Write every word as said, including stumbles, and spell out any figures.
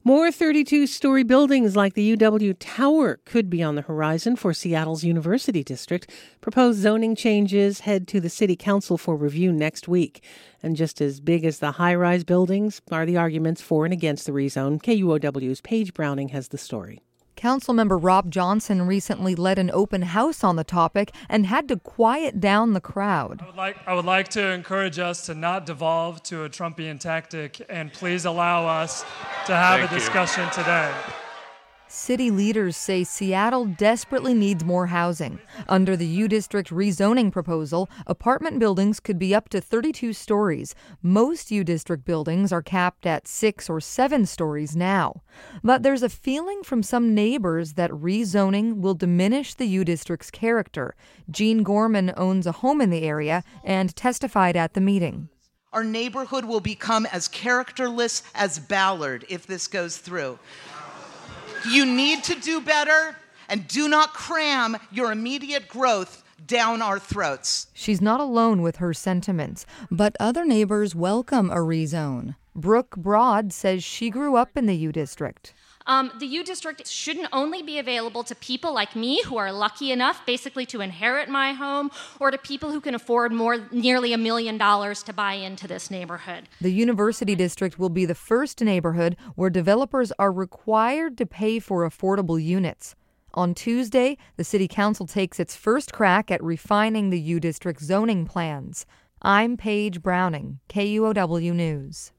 More thirty-two-story buildings like the U W Tower could be on the horizon for Seattle's University District. Proposed zoning changes head to the City Council for review next week. And just as big as the high-rise buildings are the arguments for and against the rezone. K U O W's Paige Browning has the story. Councilmember Rob Johnson recently led an open house on the topic and had to quiet down the crowd. I would like, I would like to encourage us to not devolve to a Trumpian tactic, and please allow us to have Thank a discussion you. today. City leaders say Seattle desperately needs more housing. Under the U-District rezoning proposal, apartment buildings could be up to thirty-two stories. Most U-District buildings are capped at six or seven stories now. But there's a feeling from some neighbors that rezoning will diminish the U-District's character. Jean Gorman owns a home in the area and testified at the meeting. Our neighborhood will become as characterless as Ballard if this goes through. You need to do better, and do not cram your immediate growth down our throats. She's not alone with her sentiments, but other neighbors welcome a rezone. Brooke Broad says she grew up in the U-District. Um, the U-District shouldn't only be available to people like me who are lucky enough basically to inherit my home, or to people who can afford more nearly a million dollars to buy into this neighborhood. The University District will be the first neighborhood where developers are required to pay for affordable units. On Tuesday, the City Council takes its first crack at refining the U-District zoning plans. I'm Paige Browning, K U O W News.